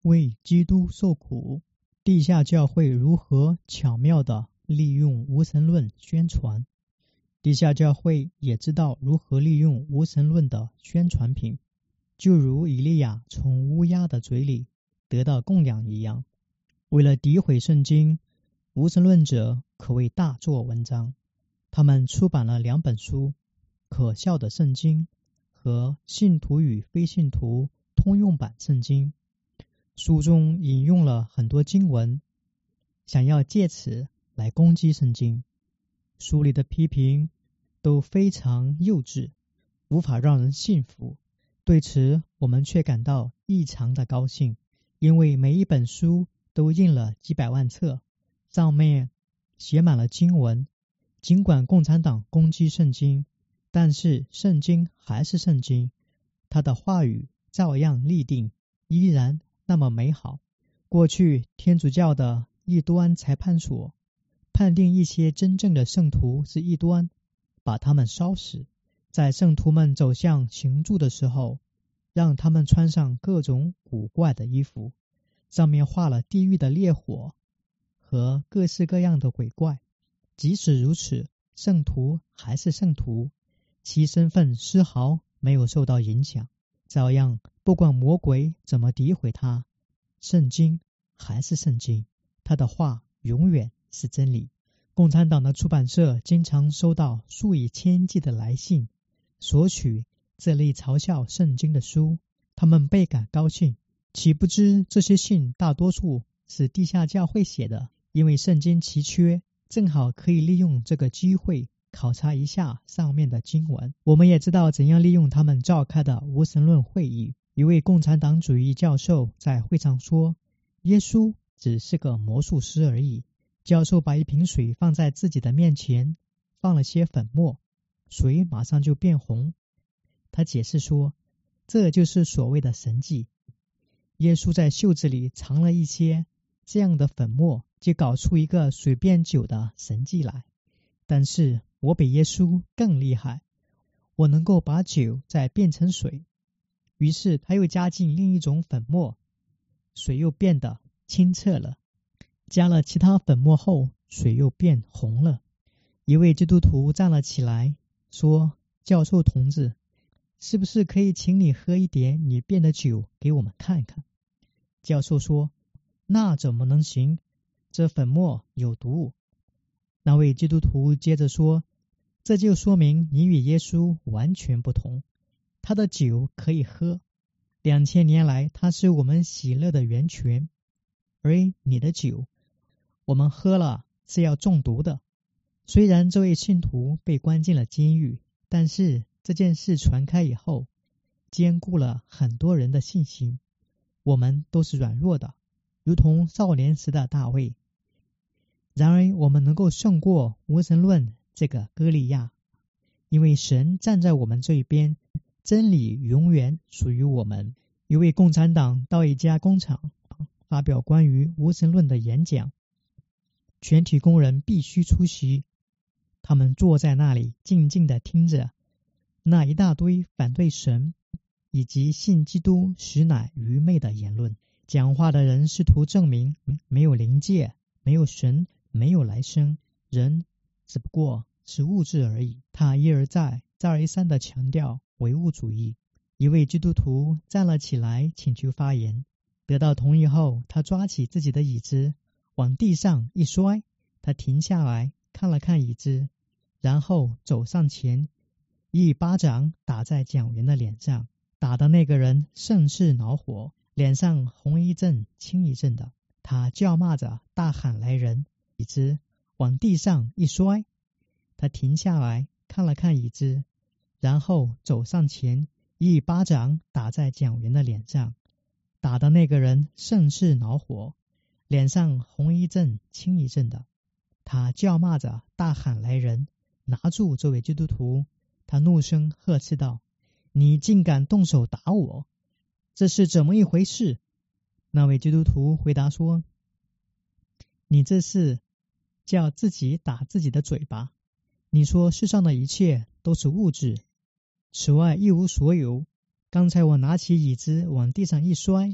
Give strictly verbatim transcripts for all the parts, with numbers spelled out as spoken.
为基督受苦，地下教会如何巧妙地利用无神论宣传。地下教会也知道如何利用无神论的宣传品，就如以利亚从乌鸦的嘴里得到供养一样。为了诋毁圣经，无神论者可谓大做文章。他们出版了两本书，可笑的圣经和信徒与非信徒通用版圣经。书中引用了很多经文，想要借此来攻击圣经。书里的批评都非常幼稚，无法让人信服。对此我们却感到异常的高兴，因为每一本书都印了几百万册，上面写满了经文。尽管共产党攻击圣经，但是圣经还是圣经，它的话语照样立定，依然那么美好。过去天主教的异端裁判所判定一些真正的圣徒是异端，把他们烧死。在圣徒们走向行柱的时候，让他们穿上各种古怪的衣服，上面画了地狱的烈火和各式各样的鬼怪。即使如此，圣徒还是圣徒，其身份丝毫没有受到影响。照样，不管魔鬼怎么诋毁他，圣经还是圣经，他的话永远是真理。共产党的出版社经常收到数以千计的来信，索取这类嘲笑圣经的书，他们倍感高兴。岂不知这些信大多数是地下教会写的，因为圣经奇缺，正好可以利用这个机会考察一下上面的经文。我们也知道怎样利用他们召开的无神论会议。一位共产党主义教授在会上说，耶稣只是个魔术师而已。教授把一瓶水放在自己的面前，放了些粉末，水马上就变红。他解释说，这就是所谓的神迹。耶稣在袖子里藏了一些这样的粉末，就搞出一个水变酒的神迹来。但是我比耶稣更厉害，我能够把酒再变成水。于是他又加进另一种粉末，水又变得清澈了。加了其他粉末后，水又变红了。一位基督徒站了起来，说，教授同志，是不是可以请你喝一点你变的酒给我们看看？教授说，那怎么能行？这粉末有毒。那位基督徒接着说，这就说明你与耶稣完全不同。他的酒可以喝，两千年来他是我们喜乐的源泉，而你的酒我们喝了是要中毒的。虽然这位信徒被关进了监狱，但是这件事传开以后，坚固了很多人的信心。我们都是软弱的，如同少年时的大卫。然而我们能够胜过无神论这个歌利亚，因为神站在我们这一边，真理永远属于我们。一位共产党到一家工厂发表关于无神论的演讲，全体工人必须出席。他们坐在那里静静地听着那一大堆反对神以及信基督实乃愚昧的言论。讲话的人试图证明没有灵界，没有神，没有来生，人只不过是物质而已。他一而再再而三地强调唯物主义。一位基督徒站了起来请求发言，得到同意后，他抓起自己的椅子往地上一摔。他停下来看了看椅子，然后走上前，一巴掌打在讲员的脸上，打的那个人甚是恼火，脸上红一阵青一阵的。他叫骂着大喊来人，椅子往地上一摔。他停下来看了看椅子，然后走上前，一巴掌打在讲员的脸上，打的那个人甚是恼火，脸上红一阵青一阵的。他叫骂着大喊来人，拿住这位基督徒。他怒声呵斥道，你竟敢动手打我，这是怎么一回事？那位基督徒回答说，你这是叫自己打自己的嘴巴。你说世上的一切都是物质，此外一无所有。刚才我拿起椅子往地上一摔，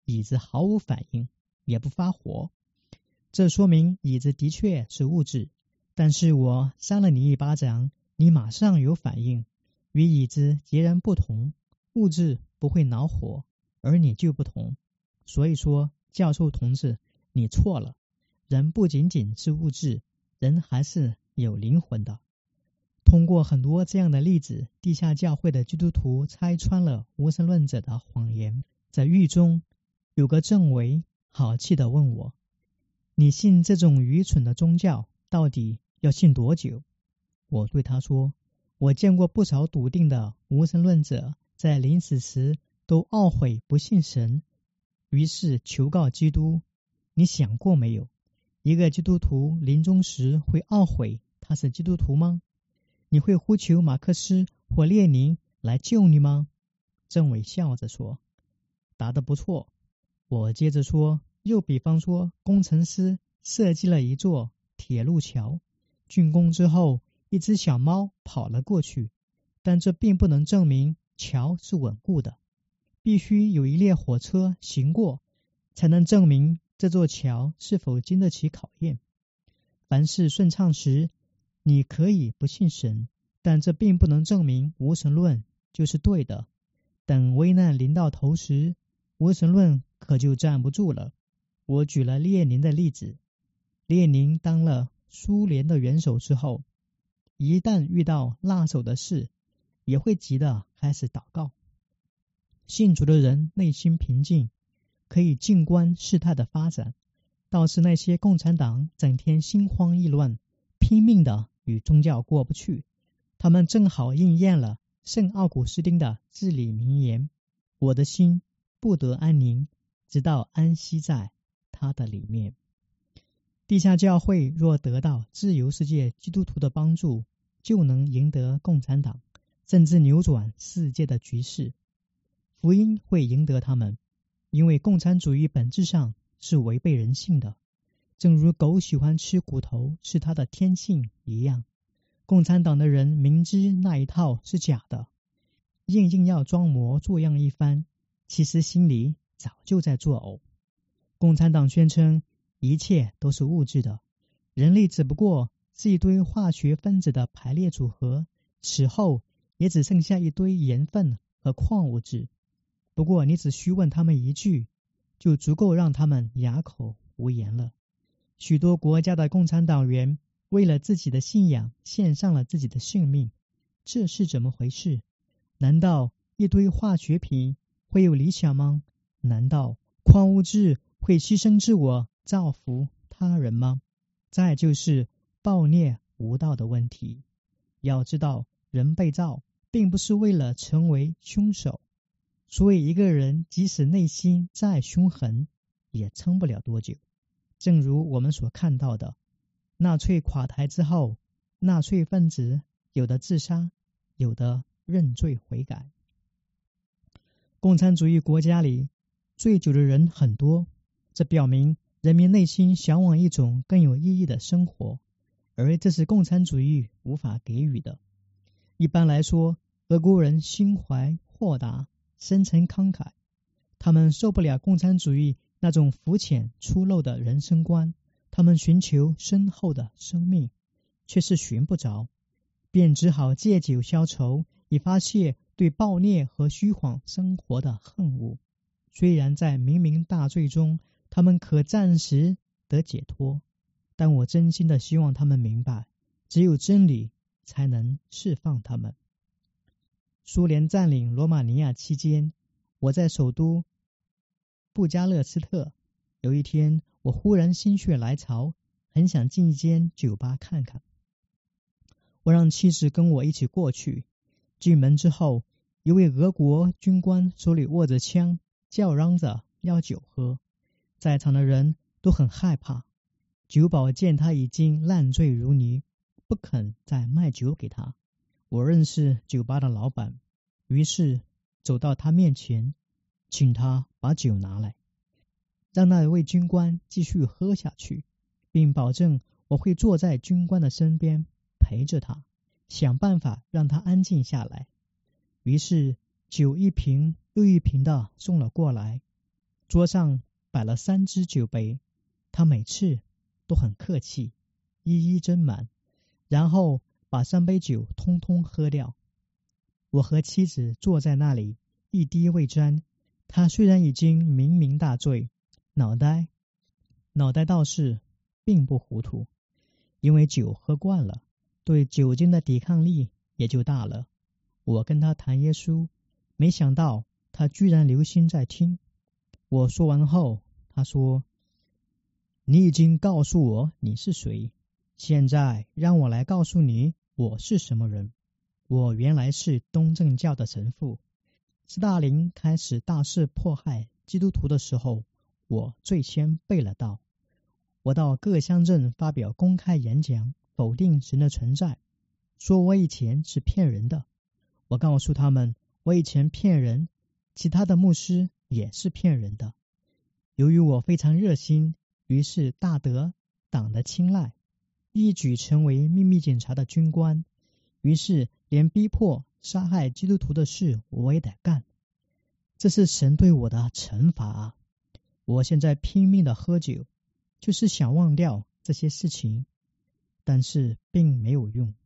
椅子毫无反应，也不发火。这说明椅子的确是物质，但是我扇了你一巴掌，你马上有反应，与椅子截然不同。物质不会恼火，而你就不同。所以说，教授同志，你错了。人不仅仅是物质，人还是有灵魂的。通过很多这样的例子，地下教会的基督徒拆穿了无神论者的谎言。在狱中，有个政委好气地问我，你信这种愚蠢的宗教到底要信多久？我对他说，我见过不少笃定的无神论者在临死时都懊悔不信神，于是求告基督。你想过没有，一个基督徒临终时会懊悔他是基督徒吗？你会呼求马克思或列宁来救你吗？政委笑着说，答得不错。我接着说，又比方说，工程师设计了一座铁路桥，竣工之后，一只小猫跑了过去，但这并不能证明桥是稳固的，必须有一列火车行过，才能证明这座桥是否经得起考验。凡事顺畅时，你可以不信神，但这并不能证明无神论就是对的。等危难临到头时，无神论可就站不住了。我举了列宁的例子，列宁当了苏联的元首之后，一旦遇到辣手的事，也会急得开始祷告。信主的人内心平静，可以静观事态的发展，倒是那些共产党整天心慌意乱，拼命的与宗教过不去。他们正好应验了圣奥古斯丁的至理名言，我的心不得安宁，直到安息在他的里面。地下教会若得到自由世界基督徒的帮助，就能赢得共产党，甚至扭转世界的局势。福音会赢得他们，因为共产主义本质上是违背人性的，正如狗喜欢吃骨头是它的天性一样。共产党的人明知那一套是假的，硬硬要装模作样一番，其实心里早就在作呕。共产党宣称一切都是物质的，人类只不过是一堆化学分子的排列组合，死后也只剩下一堆盐分和矿物质。不过你只需问他们一句，就足够让他们哑口无言了。许多国家的共产党员为了自己的信仰献上了自己的性命，这是怎么回事？难道一堆化学品会有理想吗？难道矿物质会牺牲自我造福他人吗？再就是暴虐无道的问题。要知道，人被造并不是为了成为凶手，所以一个人即使内心再凶狠，也撑不了多久。正如我们所看到的，纳粹垮台之后，纳粹分子有的自杀，有的认罪悔改。共产主义国家里醉酒的人很多，这表明人民内心向往一种更有意义的生活，而这是共产主义无法给予的。一般来说，俄国人心怀豁达，深沉慷慨，他们受不了共产主义那种肤浅粗陋的人生观，他们寻求深厚的生命，却是寻不着，便只好借酒消愁，以发泄对暴虐和虚晃生活的恨恶。虽然在冥冥大罪中，他们可暂时得解脱，但我真心的希望他们明白，只有真理才能释放他们。苏联占领罗马尼亚期间，我在首都布加勒斯特。有一天，我忽然心血来潮，很想进一间酒吧看看。我让妻子跟我一起过去。进门之后，一位俄国军官手里握着枪，叫嚷着要酒喝。在场的人都很害怕。酒保见他已经烂醉如泥，不肯再卖酒给他。我认识酒吧的老板，于是走到他面前，请他把酒拿来，让那位军官继续喝下去，并保证我会坐在军官的身边陪着他，想办法让他安静下来。于是酒一瓶又一瓶的送了过来。 桌上摆了三只酒杯，他每次都很客气，一一斟满，然后把三杯酒通通喝掉。我和妻子坐在那里，一滴未沾。他虽然已经酩酊大醉，脑袋脑袋倒是并不糊涂，因为酒喝惯了，对酒精的抵抗力也就大了。我跟他谈耶稣，没想到他居然留心在听。我说完后，他说：你已经告诉我你是谁，现在让我来告诉你我是什么人。我原来是东正教的神父。斯大林开始大肆迫害基督徒的时候，我最先被了道。我到各乡镇发表公开演讲，否定神的存在，说我以前是骗人的。我告诉他们，我以前骗人，其他的牧师也是骗人的。由于我非常热心，于是大得党的青睐，一举成为秘密警察的军官。于是连逼迫杀害基督徒的事我也得干。这是神对我的惩罚啊！我现在拼命的喝酒，就是想忘掉这些事情，但是并没有用。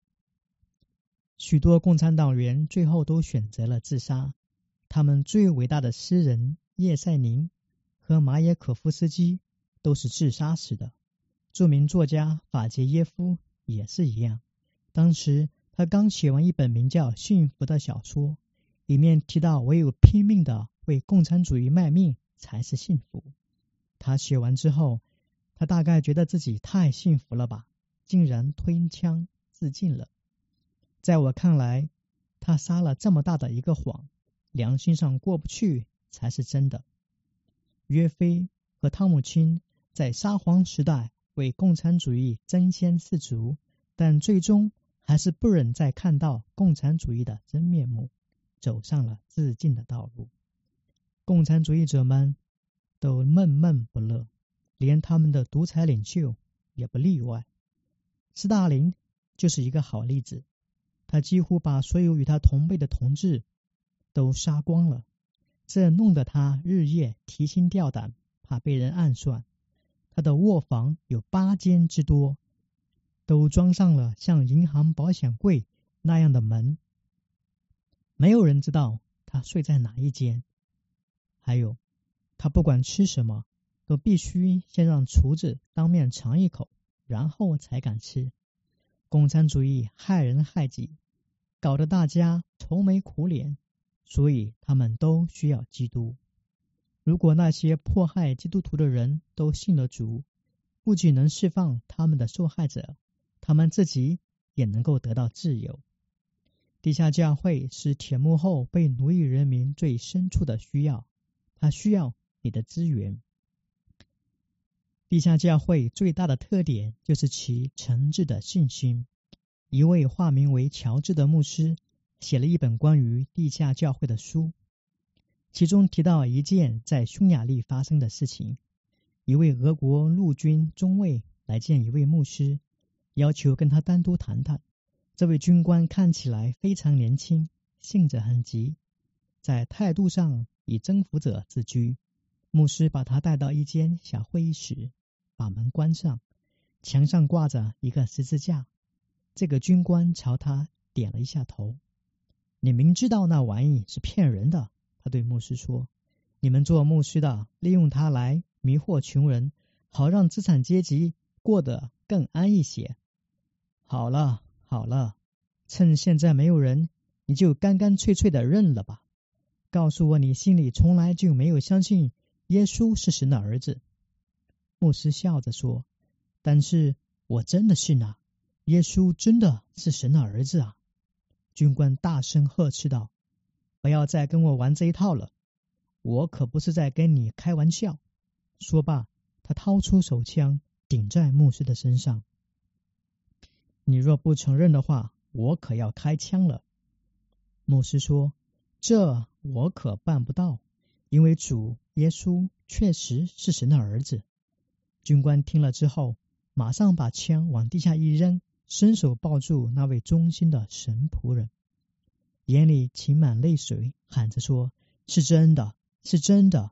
许多共产党员最后都选择了自杀。他们最伟大的诗人叶赛宁和马耶可夫斯基都是自杀死的。著名作家法捷耶夫也是一样。当时他刚写完一本名叫《幸福》的小说，里面提到唯有拼命的为共产主义卖命才是幸福。他写完之后，他大概觉得自己太幸福了吧，竟然吞枪自尽了。在我看来，他撒了这么大的一个谎，良心上过不去才是真的。约菲和汤姆钦在沙皇时代为共产主义争先四足，但最终还是不忍再看到共产主义的真面目，走上了自尽的道路。共产主义者们都闷闷不乐，连他们的独裁领袖也不例外。斯大林就是一个好例子，他几乎把所有与他同辈的同志都杀光了，这弄得他日夜提心吊胆，怕被人暗算。他的卧房有八间之多，都装上了像银行保险柜那样的门，没有人知道他睡在哪一间。还有，他不管吃什么，都必须先让厨子当面尝一口，然后才敢吃。共产主义害人害己，搞得大家愁眉苦脸，所以他们都需要基督。如果那些迫害基督徒的人都信了主，不仅能释放他们的受害者，他们自己也能够得到自由。地下教会是铁幕后被奴役人民最深处的需要，它需要你的资源。地下教会最大的特点就是其诚挚的信心。一位化名为乔治的牧师写了一本关于地下教会的书，其中提到一件在匈牙利发生的事情。一位俄国陆军中尉来见一位牧师，要求跟他单独谈谈。这位军官看起来非常年轻，性子很急，在态度上以征服者自居。牧师把他带到一间小会议室，把门关上，墙上挂着一个十字架。这个军官朝他点了一下头。你明知道那玩意是骗人的，他对牧师说，你们做牧师的利用它来迷惑穷人，好让资产阶级过得更安逸些。好了好了，趁现在没有人，你就干干脆脆的认了吧。告诉我你心里从来就没有相信耶稣是神的儿子。牧师笑着说，但是我真的信啊，耶稣真的是神的儿子啊。军官大声呵斥道，不要再跟我玩这一套了，我可不是在跟你开玩笑。说罢，他掏出手枪顶在牧师的身上。你若不承认的话，我可要开枪了。牧师说，这我可办不到，因为主耶稣确实是神的儿子。军官听了之后，马上把枪往地下一扔，伸手抱住那位忠心的神仆人，眼里噙满泪水，喊着说，是真的，是真的，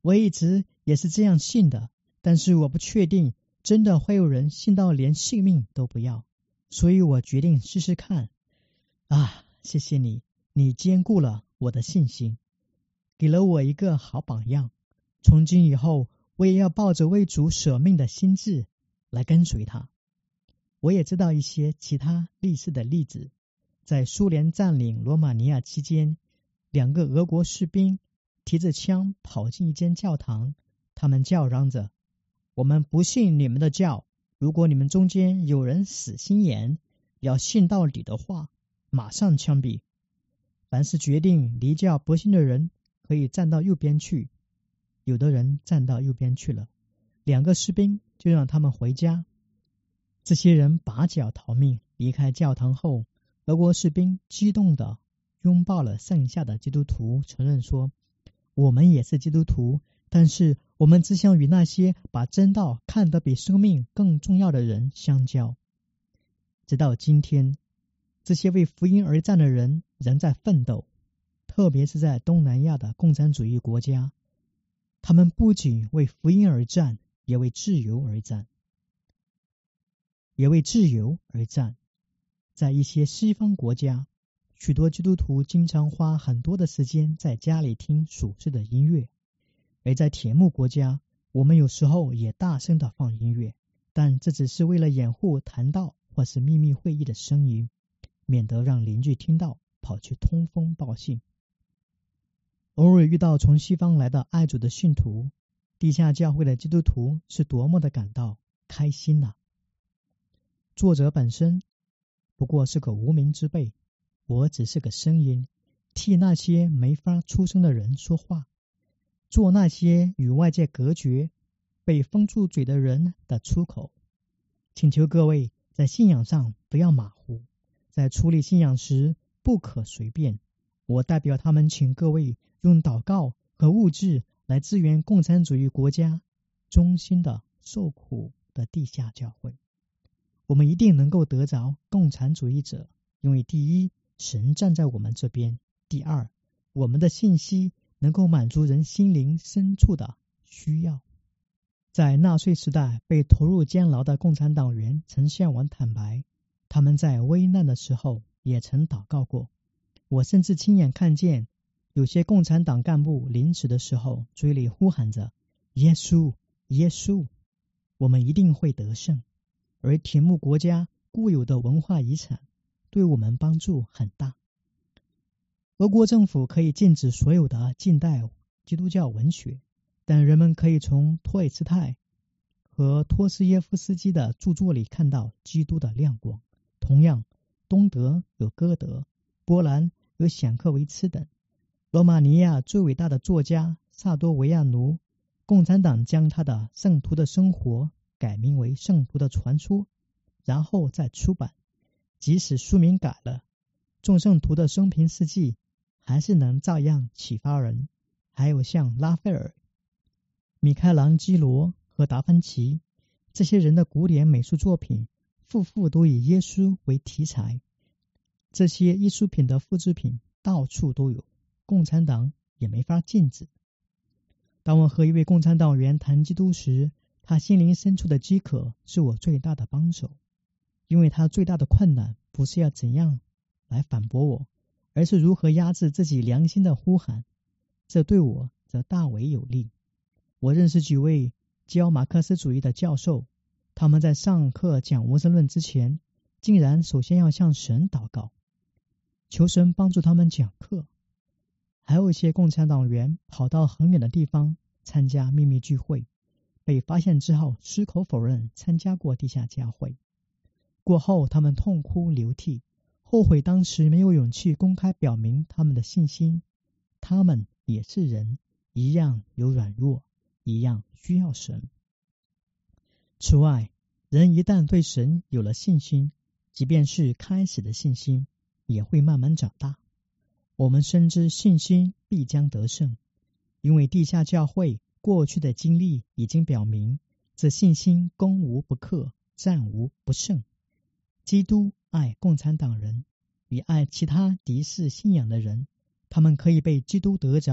我一直也是这样信的，但是我不确定真的会有人信到连性命都不要，所以我决定试试看。啊，谢谢你，你兼顾了我的信心，给了我一个好榜样。从今以后，我也要抱着为主舍命的心志来跟随他。我也知道一些其他类似的例子，在苏联占领罗马尼亚期间，两个俄国士兵提着枪跑进一间教堂，他们叫嚷着：我们不信你们的教，如果你们中间有人死心眼，要信到底的话，马上枪毙。凡是决定离教不信的人，可以站到右边去。有的人站到右边去了，两个士兵就让他们回家。这些人拔脚逃命，离开教堂后，俄国士兵激动地拥抱了剩下的基督徒，承认说：我们也是基督徒，但是我们只想与那些把真道看得比生命更重要的人相交。直到今天，这些为福音而战的人仍在奋斗，特别是在东南亚的共产主义国家，他们不仅为福音而战，也为自由而战。也为自由而战。在一些西方国家，许多基督徒经常花很多的时间在家里听属世的音乐，而在铁幕国家，我们有时候也大声地放音乐，但这只是为了掩护谈道或是秘密会议的声音，免得让邻居听到跑去通风报信。偶尔遇到从西方来的爱主的信徒，地下教会的基督徒是多么的感到开心啊！作者本身不过是个无名之辈，我只是个声音，替那些没法出声的人说话，做那些与外界隔绝、被封住嘴的人的出口。请求各位在信仰上不要马虎，在处理信仰时不可随便。我代表他们请各位用祷告和物质来支援共产主义国家中心的受苦的地下教会。我们一定能够得着共产主义者，因为第一，神站在我们这边；第二，我们的信息能够满足人心灵深处的需要。在纳粹时代被投入监牢的共产党员曾向我坦白，他们在危难的时候也曾祷告过。我甚至亲眼看见有些共产党干部临死的时候嘴里呼喊着耶稣耶稣，我们一定会得胜。而铁幕国家固有的文化遗产对我们帮助很大。俄国政府可以禁止所有的近代基督教文学，但人们可以从托尔斯泰和托斯耶夫斯基的著作里看到基督的亮光。同样，东德有歌德，波兰有显克维茨等。罗马尼亚最伟大的作家萨多维亚奴，共产党将他的《圣徒的生活》改名为《圣徒的传说》，然后再出版。即使书名改了，众圣徒的生平事迹还是能照样启发人。还有像拉斐尔、米开朗基罗和达芬奇这些人的古典美术作品，幅幅都以耶稣为题材。这些艺术品的复制品到处都有，共产党也没法禁止。当我和一位共产党员谈基督时，他心灵深处的饥渴是我最大的帮手，因为他最大的困难不是要怎样来反驳我，而是如何压制自己良心的呼喊，这对我则大为有利。我认识几位教马克思主义的教授，他们在上课讲无神论之前，竟然首先要向神祷告，求神帮助他们讲课。还有一些共产党员跑到很远的地方参加秘密聚会，被发现之后矢口否认参加过地下教会。过后他们痛哭流涕，后悔当时没有勇气公开表明他们的信心。他们也是人，一样有软弱，一样需要神。此外，人一旦对神有了信心，即便是开始的信心，也会慢慢长大。我们深知信心必将得胜，因为地下教会过去的经历已经表明，这信心攻无不克，战无不胜。基督爱共产党人，也爱其他敌视信仰的人，他们可以被基督得着，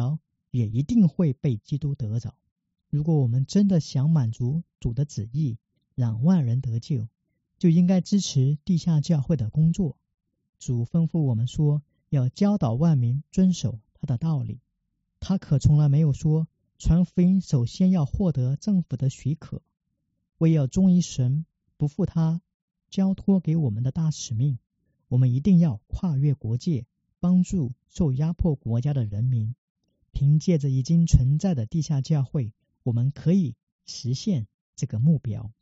也一定会被基督得着。如果我们真的想满足主的旨意，让万人得救，就应该支持地下教会的工作。主吩咐我们说，要教导万民遵守他的道理。他可从来没有说，传福音首先要获得政府的许可。为要忠于神，不负他交托给我们的大使命，我们一定要跨越国界，帮助受压迫国家的人民。凭借着已经存在的地下教会，我们可以实现这个目标。